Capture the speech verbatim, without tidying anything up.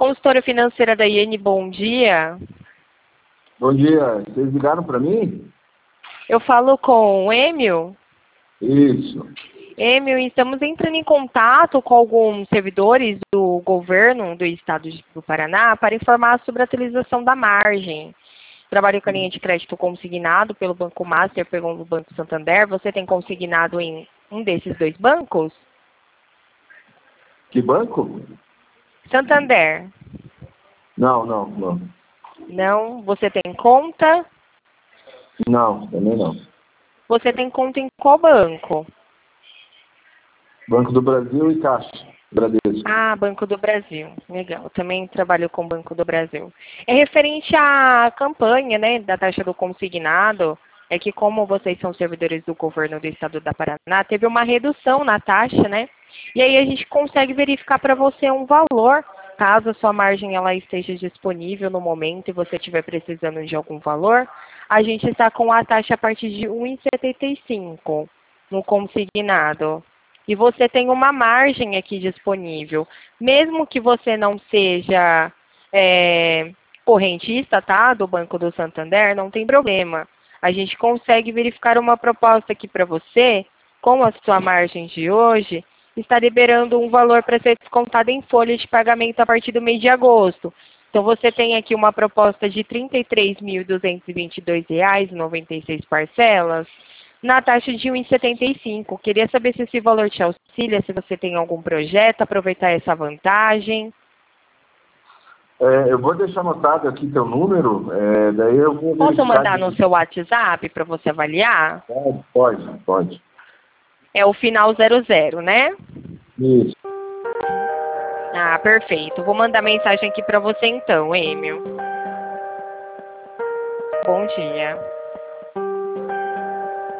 consultora financeira da I N, bom dia. Bom dia, vocês ligaram para mim? Eu falo com o Emil. Isso. Emil, estamos entrando em contato com alguns servidores do governo do estado do Paraná para informar sobre a atualização da margem. Trabalho com a linha de crédito consignado pelo Banco Master, pelo Banco Santander. Você tem consignado em um desses dois bancos? Que banco? Santander. Não, não, não. Não? Você tem conta? Não, também não. Você tem conta em qual banco? Banco do Brasil e Caixa, Bradesco. Ah, Banco do Brasil. Legal. Também trabalho com o Banco do Brasil. É referente à campanha, né, da taxa do consignado, é que como vocês são servidores do governo do estado da Paraná, teve uma redução na taxa, né? E aí a gente consegue verificar para você um valor, caso a sua margem ela esteja disponível no momento e você estiver precisando de algum valor, a gente está com a taxa a partir de um vírgula setenta e cinco no consignado. E você tem uma margem aqui disponível. Mesmo que você não seja é, correntista, tá, do Banco do Santander, não tem problema. A gente consegue verificar uma proposta aqui para você, com a sua margem de hoje, está liberando um valor para ser descontado em folha de pagamento a partir do mês de agosto. Então, você tem aqui uma proposta de trinta e três mil duzentos e vinte e dois reais e noventa e seis parcelas, na taxa de um vírgula setenta e cinco. Queria saber se esse valor te auxilia, se você tem algum projeto, aproveitar essa vantagem. É, eu vou deixar anotado aqui teu número, é, daí eu vou Posso verificar mandar de- no seu WhatsApp para você avaliar? Pode, pode, pode. É o final zero zero, né? Isso. Ah, perfeito. Vou mandar mensagem aqui para você então, Emil. Bom dia.